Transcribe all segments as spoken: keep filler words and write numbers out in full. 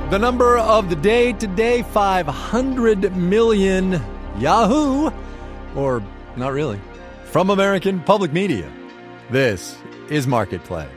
The number of the day today, five hundred million. Yahoo! Or not really. From American Public Media, this is Marketplace.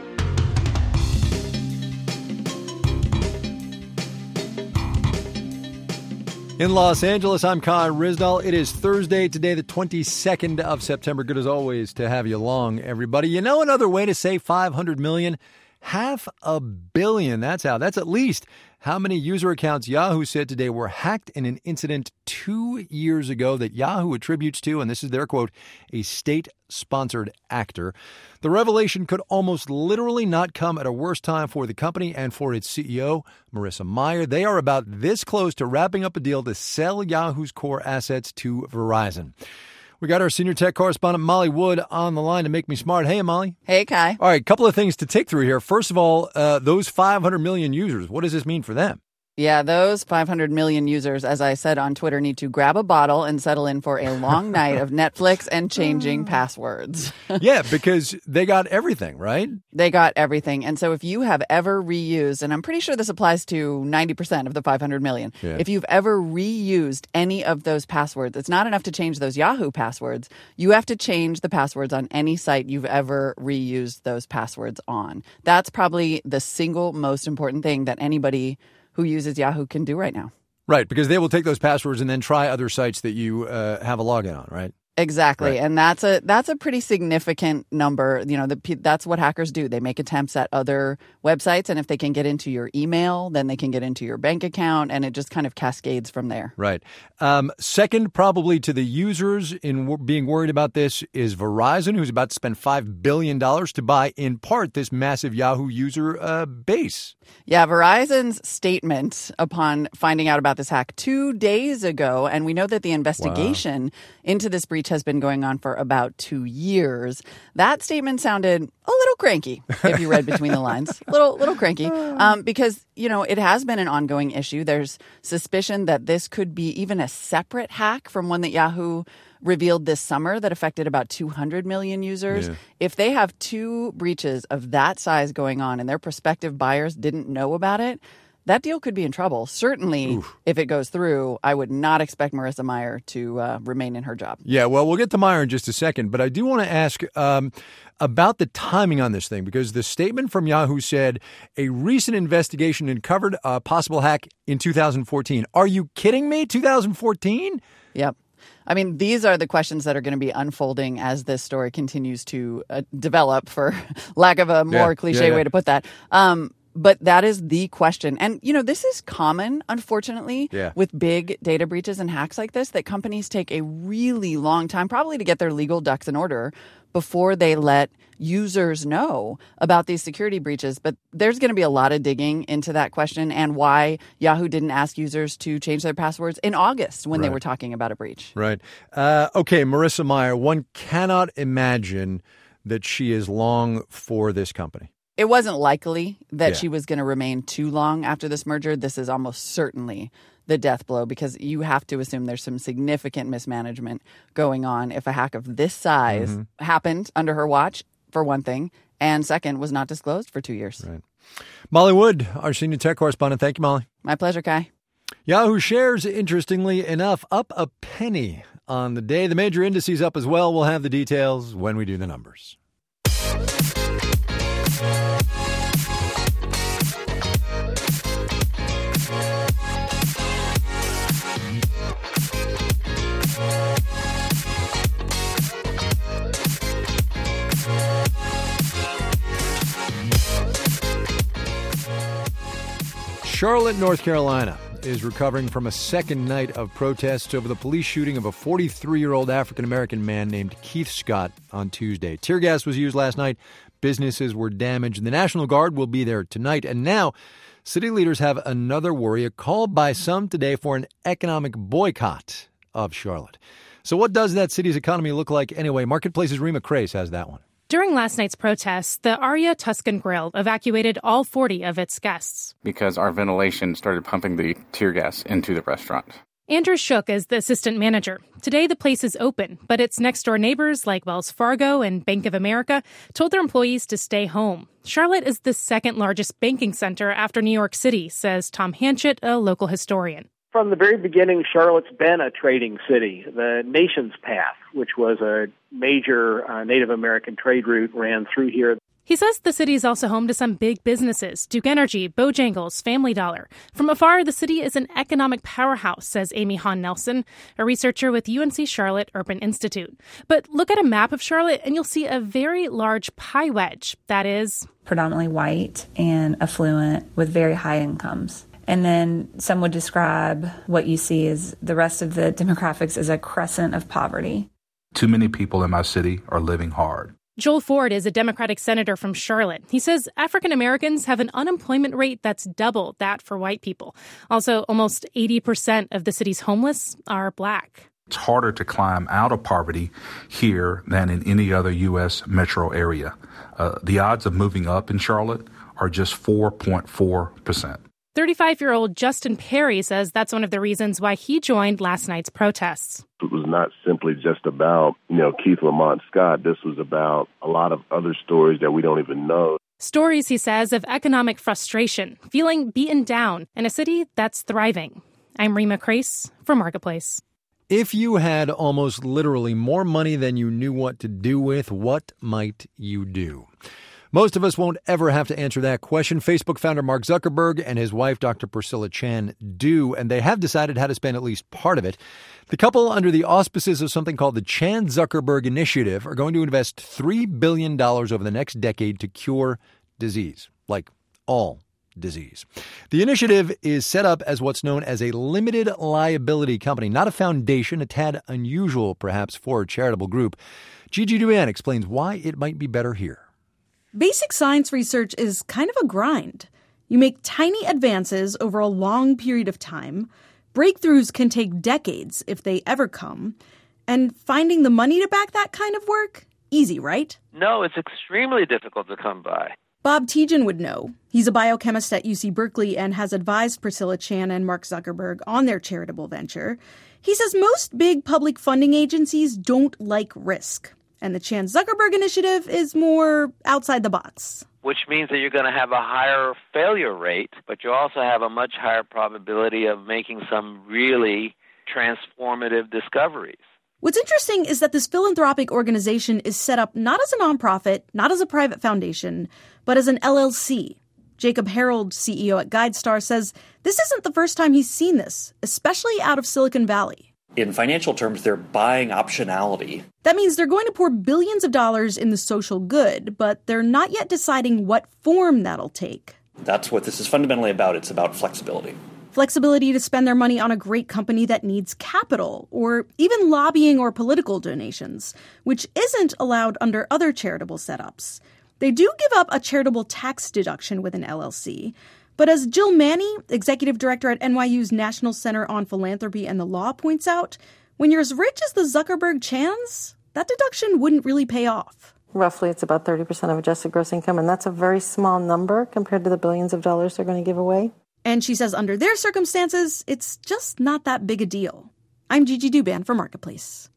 In Los Angeles, I'm Kai Ryssdal. It is Thursday today, the twenty-second of September. Good as always to have you along, everybody. You know another way to say five hundred million? Half a billion. That's how. That's at least how many user accounts Yahoo said today were hacked in an incident two years ago that Yahoo attributes to, and this is their quote, a state-sponsored actor. The revelation could almost literally not come at a worse time for the company and for its C E O, Marissa Mayer. They are about this close to wrapping up a deal to sell Yahoo's core assets to Verizon. We got our senior tech correspondent, Molly Wood, on the line to make me smart. Hey, Molly. Hey, Kai. All right, a couple of things to take through here. First of all, uh, those five hundred million users, what does this mean for them? Yeah, those five hundred million users, as I said on Twitter, need to grab a bottle and settle in for a long night of Netflix and changing passwords. Yeah, because they got everything, right? They got everything. And so if you have ever reused, and I'm pretty sure this applies to ninety percent of the five hundred million, yeah. If you've ever reused any of those passwords, it's not enough to change those Yahoo passwords. You have to change the passwords on any site you've ever reused those passwords on. That's probably the single most important thing that anybody who uses Yahoo can do right now. Right, because they will take those passwords and then try other sites that you uh, have a login on, right? Exactly. Right. And that's a that's a pretty significant number. You know, the, that's what hackers do. They make attempts at other websites. And if they can get into your email, then they can get into your bank account. And it just kind of cascades from there. Right. Um, second, probably to the users in w- being worried about this is Verizon, who's about to spend five billion dollars to buy, in part, this massive Yahoo user uh, base. Yeah, Verizon's statement upon finding out about this hack two days ago, and we know that the investigation wow. into this breach has been going on for about two years. That statement sounded a little cranky, if you read between the lines. Little, little cranky, um, because, you know, it has been an ongoing issue. There's suspicion that this could be even a separate hack from one that Yahoo revealed this summer that affected about two hundred million users. Yeah. If they have two breaches of that size going on and their prospective buyers didn't know about it, that deal could be in trouble. Certainly, Oof. If it goes through, I would not expect Marissa Mayer to uh, remain in her job. Yeah, well, we'll get to Mayer in just a second, but I do want to ask um, about the timing on this thing, because the statement from Yahoo said a recent investigation uncovered a possible hack in two thousand fourteen. Are you kidding me? two thousand fourteen? Yep. I mean, these are the questions that are going to be unfolding as this story continues to uh, develop, for lack of a more yeah, cliche yeah, yeah. way to put that. Um, but that is the question. And, you know, this is common, unfortunately, yeah. with big data breaches and hacks like this, that companies take a really long time, probably to get their legal ducks in order before they let users know about these security breaches. But there's going to be a lot of digging into that question and why Yahoo didn't ask users to change their passwords in August when right. they were talking about a breach. Right. Uh, okay, Marissa Mayer, one cannot imagine that she is long for this company. It wasn't likely that yeah. she was going to remain too long after this merger. This is almost certainly the death blow, because you have to assume there's some significant mismanagement going on if a hack of this size mm-hmm. happened under her watch, for one thing, and second, was not disclosed for two years. Right. Molly Wood, our senior tech correspondent. Thank you, Molly. My pleasure, Kai. Yahoo shares, interestingly enough, up a penny on the day. The major indices up as well. We'll have the details when we do the numbers. Charlotte, North Carolina is recovering from a second night of protests over the police shooting of a forty-three-year-old African-American man named Keith Scott on Tuesday. Tear gas was used last night. Businesses were damaged. The National Guard will be there tonight. And now, city leaders have another worry, a call by some today for an economic boycott of Charlotte. So what does that city's economy look like anyway? Marketplace's Rima Crace has that one. During last night's protests, the Aria Tuscan Grill evacuated all forty of its guests. Because our ventilation started pumping the tear gas into the restaurant. Andrew Shook is the assistant manager. Today, the place is open, but its next-door neighbors like Wells Fargo and Bank of America told their employees to stay home. Charlotte is the second-largest banking center after New York City, says Tom Hanchett, a local historian. From the very beginning, Charlotte's been a trading city. The Nation's Path, which was a major uh, Native American trade route, ran through here. He says the city is also home to some big businesses, Duke Energy, Bojangles, Family Dollar. From afar, the city is an economic powerhouse, says Amy Hahn Nelson, a researcher with U N C Charlotte Urban Institute. But look at a map of Charlotte and you'll see a very large pie wedge. That is predominantly white and affluent with very high incomes. And then some would describe what you see as the rest of the demographics as a crescent of poverty. Too many people in my city are living hard. Joel Ford is a Democratic senator from Charlotte. He says African Americans have an unemployment rate that's double that for white people. Also, almost eighty percent of the city's homeless are black. It's harder to climb out of poverty here than in any other U S metro area. Uh, the odds of moving up in Charlotte are just four point four percent. thirty-five-year-old Justin Perry says that's one of the reasons why he joined last night's protests. It was not simply just about, you know, Keith Lamont Scott. This was about a lot of other stories that we don't even know. Stories, he says, of economic frustration, feeling beaten down in a city that's thriving. I'm Rima Crace for Marketplace. If you had almost literally more money than you knew what to do with, what might you do? Most of us won't ever have to answer that question. Facebook founder Mark Zuckerberg and his wife, Doctor Priscilla Chan, do, and they have decided how to spend at least part of it. The couple, under the auspices of something called the Chan-Zuckerberg Initiative, are going to invest three billion dollars over the next decade to cure disease, like all disease. The initiative is set up as what's known as a limited liability company, not a foundation, a tad unusual perhaps for a charitable group. Gigi Duan explains why it might be better here. Basic science research is kind of a grind. You make tiny advances over a long period of time. Breakthroughs can take decades if they ever come. And finding the money to back that kind of work? Easy, right? No, it's extremely difficult to come by. Bob Tejan would know. He's a biochemist at U C Berkeley and has advised Priscilla Chan and Mark Zuckerberg on their charitable venture. He says most big public funding agencies don't like risk. And the Chan-Zuckerberg Initiative is more outside the box. Which means that you're going to have a higher failure rate, but you also have a much higher probability of making some really transformative discoveries. What's interesting is that this philanthropic organization is set up not as a nonprofit, not as a private foundation, but as an L L C. Jacob Harold, C E O at GuideStar, says this isn't the first time he's seen this, especially out of Silicon Valley. In financial terms, they're buying optionality. That means they're going to pour billions of dollars in the social good, but they're not yet deciding what form that'll take. That's what this is fundamentally about. It's about flexibility. Flexibility to spend their money on a great company that needs capital, or even lobbying or political donations, which isn't allowed under other charitable setups. They do give up a charitable tax deduction with an L L C. But as Jill Manny, executive director at N Y U's National Center on Philanthropy and the Law, points out, when you're as rich as the Zuckerberg Chans, that deduction wouldn't really pay off. Roughly, it's about thirty percent of adjusted gross income, and that's a very small number compared to the billions of dollars they're going to give away. And she says under their circumstances, it's just not that big a deal. I'm Gigi Duban for Marketplace.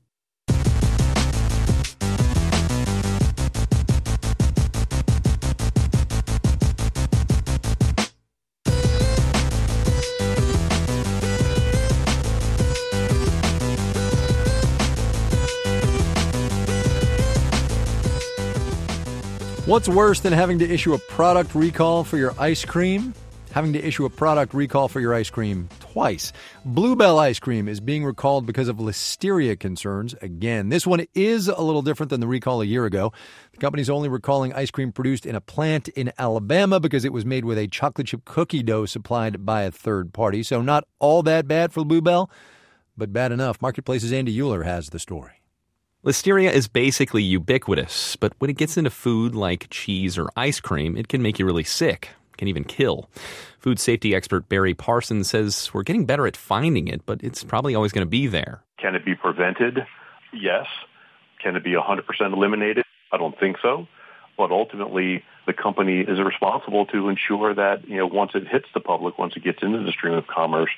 What's worse than having to issue a product recall for your ice cream? Having to issue a product recall for your ice cream twice. Bluebell ice cream is being recalled because of listeria concerns. Again, this one is a little different than the recall a year ago. The company's only recalling ice cream produced in a plant in Alabama because it was made with a chocolate chip cookie dough supplied by a third party. So not all that bad for Bluebell, but bad enough. Marketplace's Andy Euler has the story. Listeria is basically ubiquitous, but when it gets into food like cheese or ice cream, it can make you really sick, can even kill. Food safety expert Barry Parsons says we're getting better at finding it, but it's probably always going to be there. Can it be prevented? Yes. Can it be one hundred percent eliminated? I don't think so. But ultimately, the company is responsible to ensure that, you know, once it hits the public, once it gets into the stream of commerce,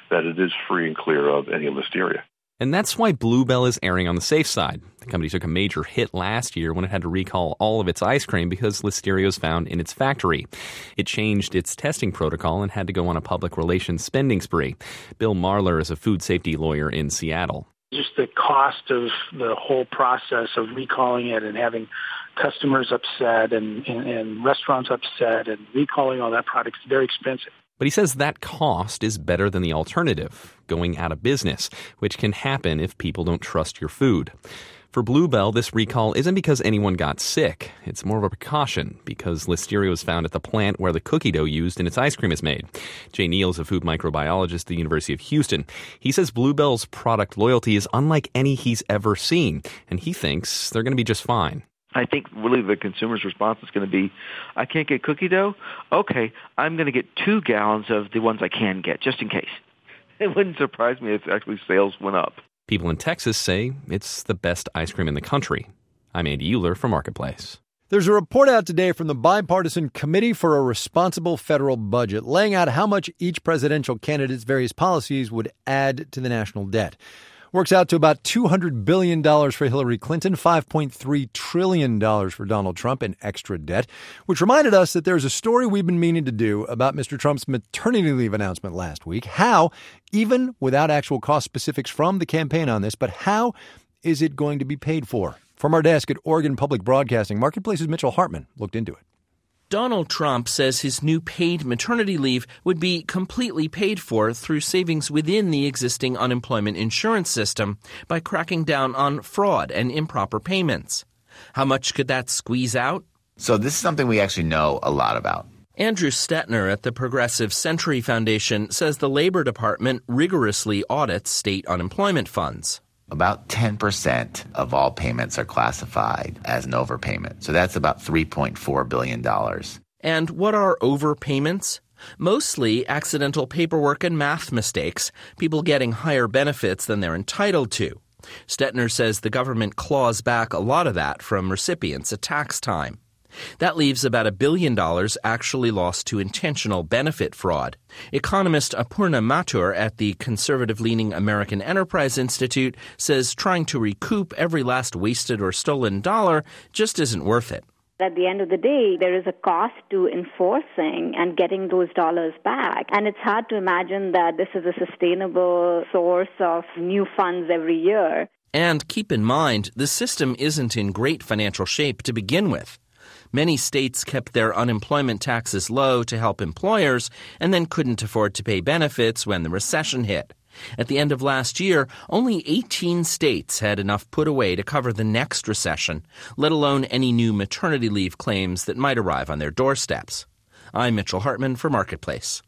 that it is free and clear of any listeria. And that's why Bluebell is erring on the safe side. The company took a major hit last year when it had to recall all of its ice cream because listeria was found in its factory. It changed its testing protocol and had to go on a public relations spending spree. Bill Marler is a food safety lawyer in Seattle. Just the cost of the whole process of recalling it and having customers upset and, and, and restaurants upset and recalling all that product is very expensive. But he says that cost is better than the alternative, going out of business, which can happen if people don't trust your food. For Bluebell, this recall isn't because anyone got sick. It's more of a precaution because listeria was found at the plant where the cookie dough used in its ice cream is made. Jay Neal is a food microbiologist at the University of Houston. He says Bluebell's product loyalty is unlike any he's ever seen, and he thinks they're going to be just fine. I think really the consumer's response is going to be, I can't get cookie dough? Okay, I'm going to get two gallons of the ones I can get, just in case. It wouldn't surprise me if actually sales went up. People in Texas say it's the best ice cream in the country. I'm Andy Euler for Marketplace. There's a report out today from the Bipartisan Committee for a Responsible Federal Budget laying out how much each presidential candidate's various policies would add to the national debt. Works out to about two hundred billion dollars for Hillary Clinton, five point three trillion dollars for Donald Trump in extra debt, which reminded us that there's a story we've been meaning to do about Mister Trump's maternity leave announcement last week. How, even without actual cost specifics from the campaign on this, but how is it going to be paid for? From our desk at Oregon Public Broadcasting, Marketplace's Mitchell Hartman looked into it. Donald Trump says his new paid maternity leave would be completely paid for through savings within the existing unemployment insurance system by cracking down on fraud and improper payments. How much could that squeeze out? So this is something we actually know a lot about. Andrew Stetner at the Progressive Century Foundation says the Labor Department rigorously audits state unemployment funds. About ten percent of all payments are classified as an overpayment. So that's about three point four billion dollars. And what are overpayments? Mostly accidental paperwork and math mistakes, people getting higher benefits than they're entitled to. Stetner says the government claws back a lot of that from recipients at tax time. That leaves about a billion dollars actually lost to intentional benefit fraud. Economist Apurna Mathur at the conservative-leaning American Enterprise Institute says trying to recoup every last wasted or stolen dollar just isn't worth it. At the end of the day, there is a cost to enforcing and getting those dollars back. And it's hard to imagine that this is a sustainable source of new funds every year. And keep in mind, the system isn't in great financial shape to begin with. Many states kept their unemployment taxes low to help employers and then couldn't afford to pay benefits when the recession hit. At the end of last year, only eighteen states had enough put away to cover the next recession, let alone any new maternity leave claims that might arrive on their doorsteps. I'm Mitchell Hartman for Marketplace.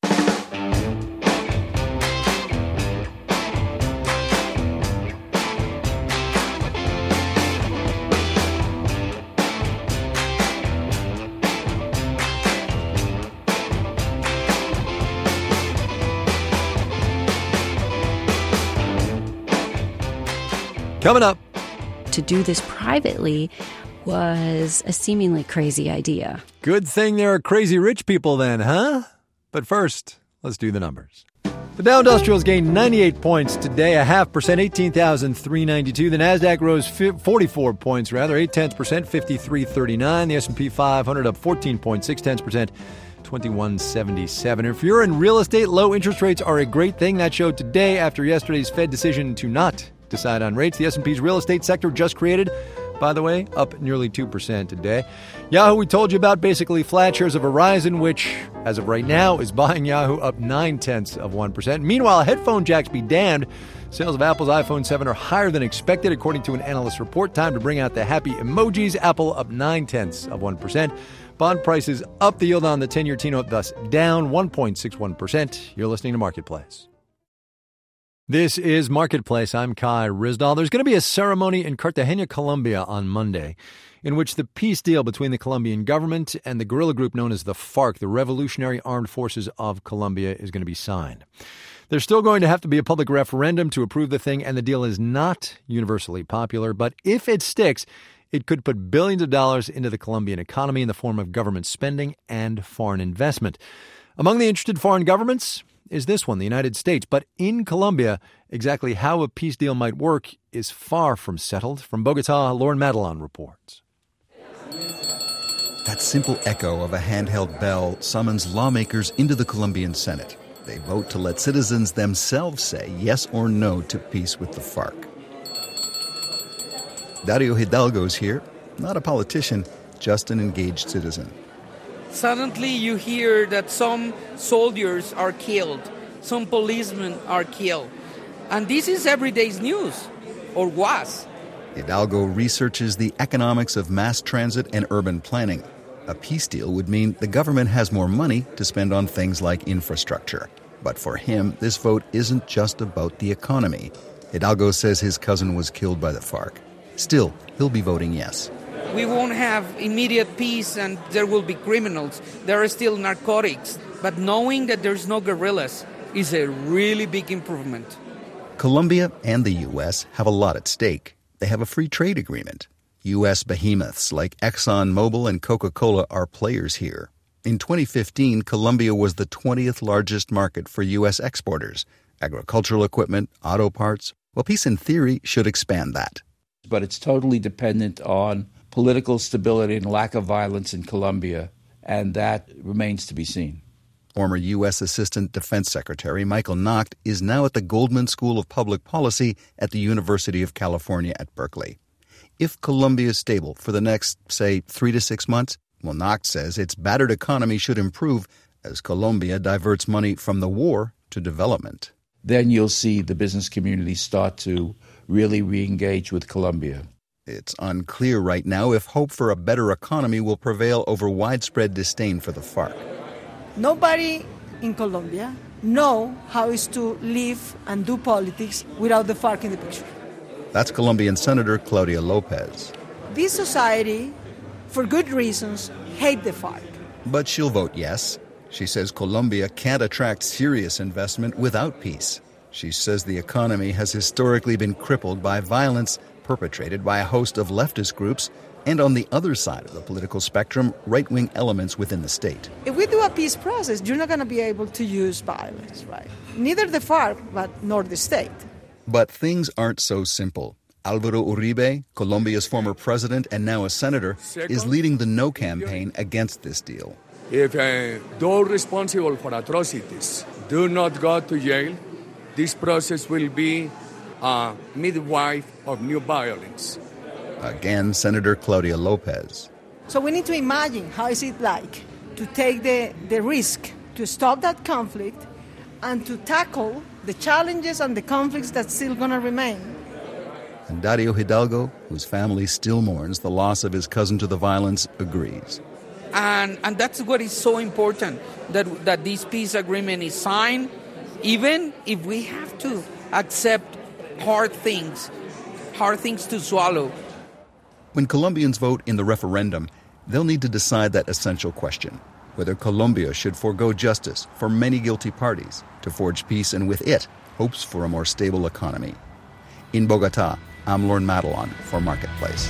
Coming up. To do this privately was a seemingly crazy idea. Good thing there are crazy rich people then, huh? But first, let's do the numbers. The Dow Industrials gained ninety-eight points today, a half percent, eighteen thousand three hundred ninety-two. The Nasdaq rose forty-four points, rather, eight tenths percent, fifty-three thirty-nine. The S and P five hundred up fourteen point six tenths percent, twenty-one seventy-seven. If you're in real estate, low interest rates are a great thing. That showed today after yesterday's Fed decision to not decide on rates. The S and P's real estate sector just created, by the way, up nearly two percent today. Yahoo, we told you about, basically flat. Shares of Verizon, which, as of right now, is buying Yahoo, up nine tenths of one percent. Meanwhile, headphone jacks be damned. Sales of Apple's iPhone seven are higher than expected, according to an analyst report. Time to bring out the happy emojis. Apple up nine tenths of one percent. Bond prices up. The yield on the ten-year T-note thus down one point six one percent. You're listening to Marketplace. This is Marketplace. I'm Kai Ryssdal. There's going to be a ceremony in Cartagena, Colombia on Monday in which the peace deal between the Colombian government and the guerrilla group known as the FARC, the Revolutionary Armed Forces of Colombia, is going to be signed. There's still going to have to be a public referendum to approve the thing, and the deal is not universally popular. But if it sticks, it could put billions of dollars into the Colombian economy in the form of government spending and foreign investment. Among the interested foreign governments, is this one, the United States. But in Colombia, exactly how a peace deal might work is far from settled. From Bogota, Lauren Madelon reports. That simple echo of a handheld bell summons lawmakers into the Colombian Senate. They vote to let citizens themselves say yes or no to peace with the FARC. Dario Hidalgo's here, not a politician, just an engaged citizen. Suddenly you hear that some soldiers are killed, some policemen are killed. And this is everyday's news, or was. Hidalgo researches the economics of mass transit and urban planning. A peace deal would mean the government has more money to spend on things like infrastructure. But for him, this vote isn't just about the economy. Hidalgo says his cousin was killed by the FARC. Still, he'll be voting yes. We won't have immediate peace and there will be criminals. There are still narcotics. But knowing that there's no guerrillas is a really big improvement. Colombia and the U S have a lot at stake. They have a free trade agreement. U S behemoths like ExxonMobil and Coca-Cola are players here. In twenty fifteen, Colombia was the twentieth largest market for U S exporters. Agricultural equipment, auto parts. Well, peace in theory should expand that. But it's totally dependent on political stability and lack of violence in Colombia, and that remains to be seen. Former U S Assistant Defense Secretary Michael Nacht is now at the Goldman School of Public Policy at the University of California at Berkeley. If Colombia is stable for the next, say, three to six months, well, Nacht says its battered economy should improve as Colombia diverts money from the war to development. Then you'll see the business community start to really re-engage with Colombia. It's unclear right now if hope for a better economy will prevail over widespread disdain for the FARC. Nobody in Colombia knows how is to live and do politics without the FARC in the picture. That's Colombian Senator Claudia Lopez. This society, for good reasons, hate the FARC. But she'll vote yes. She says Colombia can't attract serious investment without peace. She says the economy has historically been crippled by violence perpetrated by a host of leftist groups and on the other side of the political spectrum, right-wing elements within the state. If we do a peace process, you're not going to be able to use violence, right? Neither the FARC, but nor the state. But things aren't so simple. Álvaro Uribe, Colombia's former president and now a senator, is leading the no campaign against this deal. If uh, those responsible for atrocities do not go to jail, this process will be a midwife of new violence. Again, Senator Claudia Lopez. So we need to imagine how is it like to take the, the risk to stop that conflict and to tackle the challenges and the conflicts that's still going to remain. And Dario Hidalgo, whose family still mourns the loss of his cousin to the violence, agrees. And and that's what is so important, that that this peace agreement is signed, even if we have to accept hard things, hard things to swallow. When Colombians vote in the referendum, they'll need to decide that essential question, whether Colombia should forego justice for many guilty parties to forge peace and with it, hopes for a more stable economy. In Bogota, I'm Lauren Madelon for Marketplace.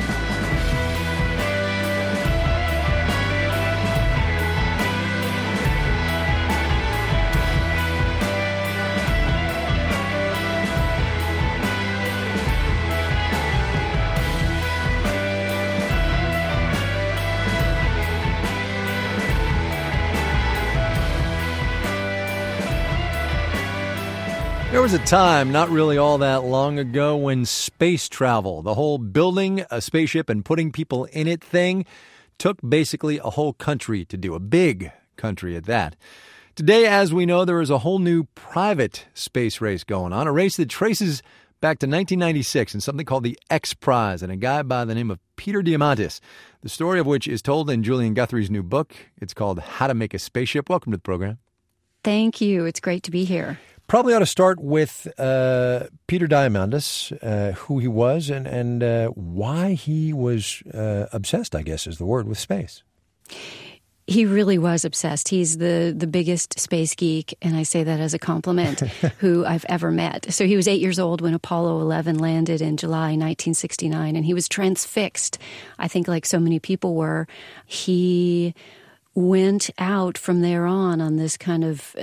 There was a time, not really all that long ago, when space travel, the whole building a spaceship and putting people in it thing, took basically a whole country to do, a big country at that. Today, as we know, there is a whole new private space race going on, a race that traces back to nineteen ninety-six and something called the X Prize and a guy by the name of Peter Diamandis, the story of which is told in Julian Guthrie's new book. It's called How to Make a Spaceship. Welcome to the program. Thank you. It's great to be here. Probably ought to start with uh, Peter Diamandis, uh, who he was and, and uh, why he was uh, obsessed, I guess is the word, with space. He really was obsessed. He's the, the biggest space geek, and I say that as a compliment, who I've ever met. So he was eight years old when Apollo eleven landed in July nineteen sixty-nine, and he was transfixed, I think like so many people were. He went out from there on on this kind of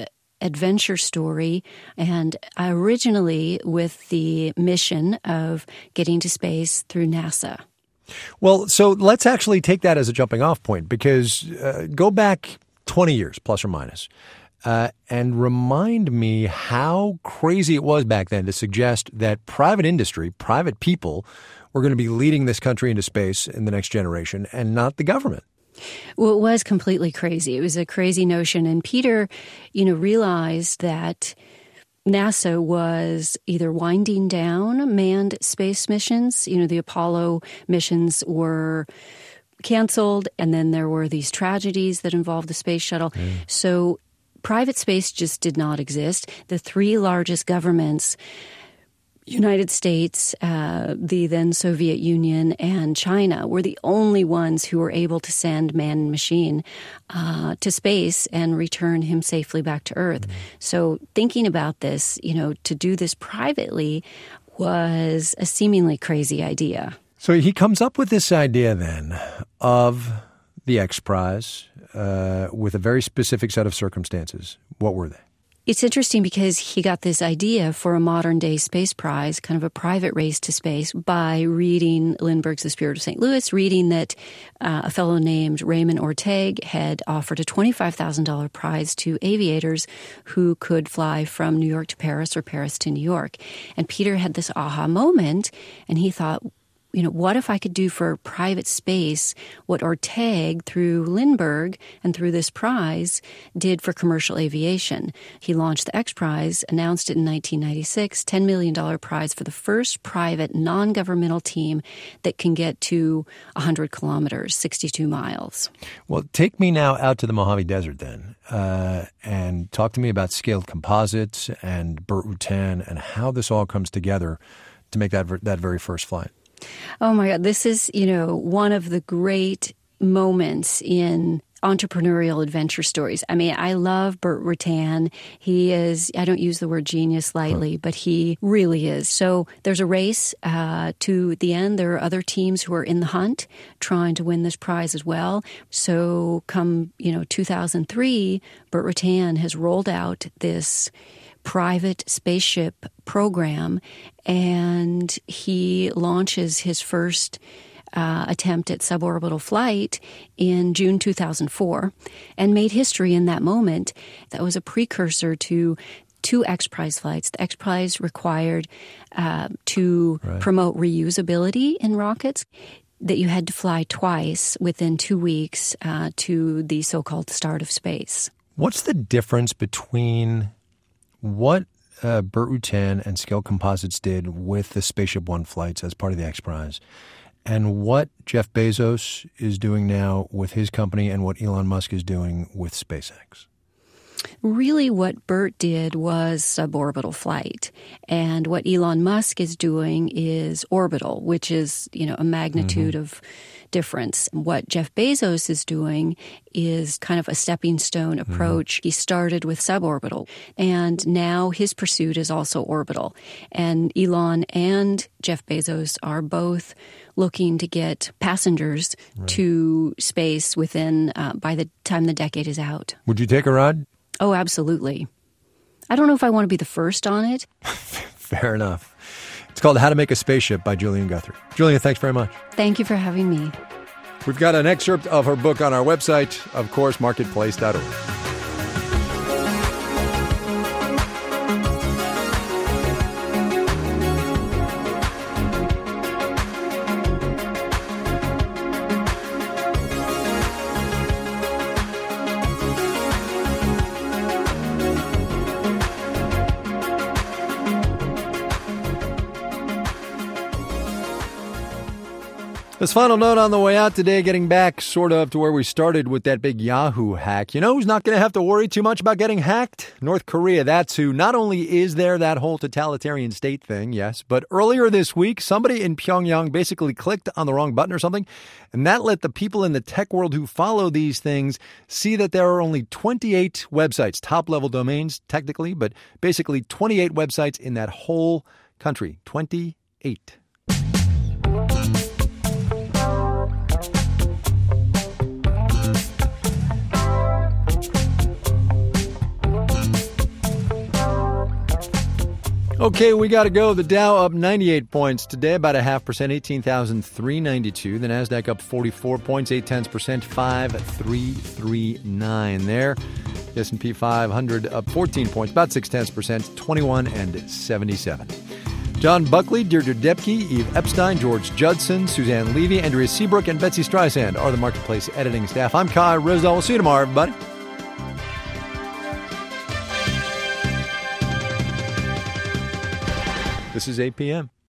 adventure story, and originally with the mission of getting to space through NASA. Well, so let's actually take that as a jumping off point, because uh, go back twenty years, plus or minus, uh, and remind me how crazy it was back then to suggest that private industry, private people, were going to be leading this country into space in the next generation and not the government. Well, it was completely crazy. It was a crazy notion. And Peter, you know, realized that NASA was either winding down manned space missions. You know, the Apollo missions were canceled, and then there were these tragedies that involved the space shuttle. Mm. So private space just did not exist. The three largest governments, United States, uh, the then Soviet Union, and China, were the only ones who were able to send man and machine uh, to space and return him safely back to Earth. Mm-hmm. So thinking about this, you know, to do this privately was a seemingly crazy idea. So he comes up with this idea then of the X Prize uh, with a very specific set of circumstances. What were they? It's interesting because he got this idea for a modern-day space prize, kind of a private race to space, by reading Lindbergh's The Spirit of Saint Louis, reading that uh, a fellow named Raymond Orteig had offered a twenty-five thousand dollars prize to aviators who could fly from New York to Paris or Paris to New York. And Peter had this aha moment, and he thought, you know, what if I could do for private space what Orteig, through Lindbergh and through this prize, did for commercial aviation? He launched the X Prize, announced it in nineteen ninety-six, ten million dollars prize for the first private non-governmental team that can get to one hundred kilometers, sixty-two miles. Well, take me now out to the Mojave Desert then, uh, and talk to me about Scaled Composites and Burt Rutan and how this all comes together to make that that very first flight. Oh, my God. This is, you know, one of the great moments in entrepreneurial adventure stories. I mean, I love Burt Rutan. He is, I don't use the word genius lightly, but he really is. So there's a race uh, to the end. There are other teams who are in the hunt trying to win this prize as well. So come, you know, two thousand three, Burt Rutan has rolled out this private spaceship program, and he launches his first uh, attempt at suborbital flight in June two thousand four and made history in that moment. That was a precursor to two X Prize flights. The X Prize required uh, to right. promote reusability in rockets, that you had to fly twice within two weeks uh, to the so-called start of space. What's the difference between what uh, Burt Rutan and Scaled Composites did with the Spaceship One flights as part of the X Prize, and what Jeff Bezos is doing now with his company and what Elon Musk is doing with SpaceX? Really what Burt did was suborbital flight. And what Elon Musk is doing is orbital, which is, you know, a magnitude mm-hmm. of difference. What Jeff Bezos is doing is kind of a stepping stone approach. Mm-hmm. He started with suborbital, and now his pursuit is also orbital. And Elon and Jeff Bezos are both looking to get passengers right. to space within, uh, by the time the decade is out. Would you take a ride? Oh, absolutely. I don't know if I want to be the first on it. Fair enough. It's called How to Make a Spaceship by Julian Guthrie. Julian, thanks very much. Thank you for having me. We've got an excerpt of her book on our website, of course, marketplace dot org. This final note on the way out today, getting back sort of to where we started with that big Yahoo hack. You know who's not going to have to worry too much about getting hacked? North Korea. That's who. Not only is there that whole totalitarian state thing, yes, but earlier this week, somebody in Pyongyang basically clicked on the wrong button or something, and that let the people in the tech world who follow these things see that there are only twenty-eight websites, top-level domains technically, but basically twenty-eight websites in that whole country. twenty-eight. Okay, we got to go. The Dow up ninety-eight points today, about a half percent, eighteen thousand three hundred ninety-two. The NASDAQ up forty-four points, eight tenths percent, five three three nine there. The S and P five hundred up fourteen points, about six tenths percent, twenty-one and seventy-seven. John Buckley, Deirdre Depke, Eve Epstein, George Judson, Suzanne Levy, Andrea Seabrook, and Betsy Streisand are the Marketplace editing staff. I'm Kai Ryssdal. We'll see you tomorrow, everybody. This is eight p.m.